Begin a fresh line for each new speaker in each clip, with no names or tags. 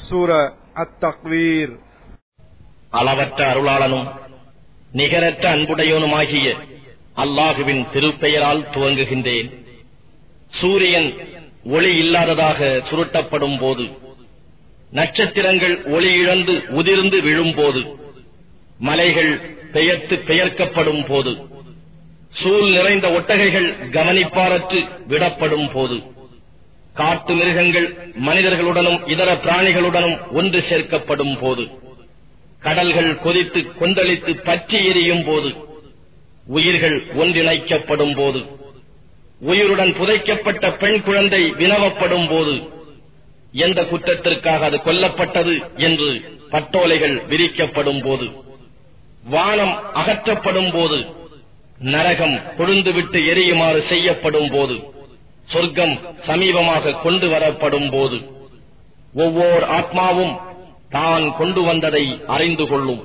சூரா அத்-தக்வீர்.
அளவற்ற அருளாளனும் நிகரற்ற அன்புடையோனுமாகிய அல்லாஹுவின் திருப்பெயரால் துவங்குகின்றேன். சூரியன் ஒளி இல்லாததாக சுருட்டப்படும் போது, நட்சத்திரங்கள் ஒளி இழந்து உதிர்ந்து விழும்போது, மலைகள் பெயர்த்து பெயர்க்கப்படும் போது, சூழ் நிறைந்த ஒட்டகைகள் கவனிப்பாரற்று விடப்படும் போது, காட்டு மிருகங்கள் மனிதர்களுடனும் இதர பிராணிகளுடனும் ஒன்று சேர்க்கப்படும் போது, கடல்கள் கொதித்து கொந்தளித்து பற்றி எரியும் போது, உயிர்கள் ஒன்றிணைக்கப்படும் போது, உயிருடன் புதைக்கப்பட்ட பெண் குழந்தை வினவப்படும் போது, எந்த குற்றத்திற்காக அது கொல்லப்பட்டது என்று பட்டோலைகள் விரிக்கப்படும் போது, வானம் அகற்றப்படும் போது, நரகம் கொழுந்துவிட்டு எரியுமாறு செய்யப்படும் போது, சொர்க்கம் சமீபமாக கொண்டு வரப்படும் போது, ஒவ்வொரு ஆத்மாவும் தான் கொண்டு வந்ததை அறிந்து கொள்ளும்.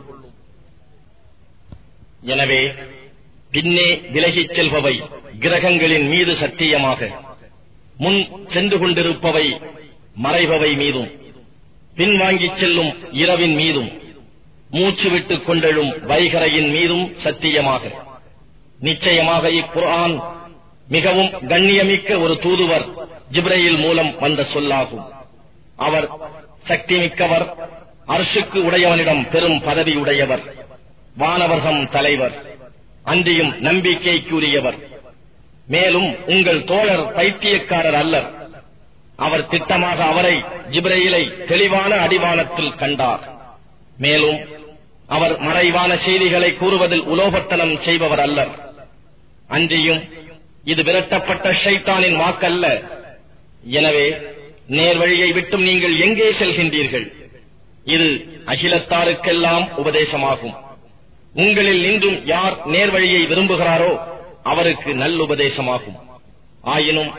எனவே பின்னே விலகிச் செல்பவை கிரகங்களின் மீது சத்தியமாக, முன் சென்று கொண்டிருப்பவை மறைபவை மீதும், பின்வாங்கிச் செல்லும் இரவின் மீதும், மூச்சு விட்டுக் கொண்டெழும் வைகரையின் மீதும் சத்தியமாக, நிச்சயமாக இக்குர்ஆன் மிகவும் கண்ணியமிக்க ஒரு தூதுவர் ஜிப்ரீல் மூலம் வந்த சொல்லாகும். அவர் சக்தி மிக்கவர், அர்ஷுக்கு உடையவனிடம் பெரும் பதவி உடையவர், வானவர்தம் தலைவர், அன்றியும் நம்பிக்கைக்குரியவர். மேலும் உங்கள் தோழர் பைத்தியக்காரர் அல்லர். அவர் திட்டமாக அவரை ஜிப்ரீலை தெளிவான அடிவானத்தில் கண்டார். மேலும் அவர் மறைவான செய்திகளை கூறுவதில் உலோபத்தனம் செய்பவர் அல்லர். அன்றியும் இது விரட்டப்பட்ட ஷைத்தானின் வாக்கல்ல. எனவே நேர்வழியை விட்டும் நீங்கள் எங்கே செல்கின்றீர்கள்? இது அகிலத்தாருக்கெல்லாம் உபதேசமாகும். உங்களில் நின்றும் யார் நேர்வழியை விரும்புகிறாரோ அவருக்கு நல்லுபதேசமாகும். ஆயினும்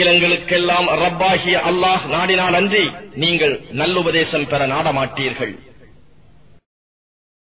அகிலங்களுக்கெல்லாம் ரப்பாகிய அல்லாஹ் நாடினால் அன்றி நீங்கள் நல்லுபதேசம் பெற நாடமாட்டீர்கள்.